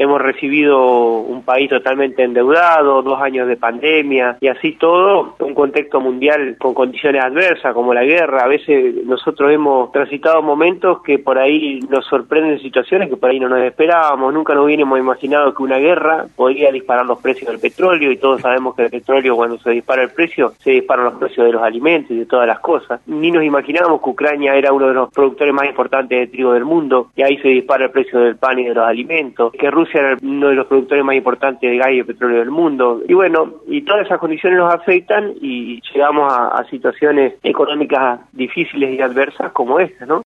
hemos recibido un país totalmente endeudado, 2 años de pandemia y así todo, un contexto mundial con condiciones adversas como la guerra. A veces nosotros hemos transitado momentos que por ahí nos sorprenden, situaciones que por ahí no nos esperábamos. Nunca nos hubiéramos imaginado que una guerra podría disparar los precios del petróleo, y todos sabemos que el petróleo, cuando se dispara el precio, se disparan los precios de los alimentos y de todas las cosas. Ni nos imaginábamos que Ucrania era uno de los productores más importantes de trigo del mundo, y ahí se dispara el precio del pan y de los alimentos, que Rusia era uno de los productores más importantes de gas y de petróleo del mundo. Y bueno, y todas esas condiciones nos afectan y llegamos a situaciones económicas difíciles y adversas como esta, ¿no?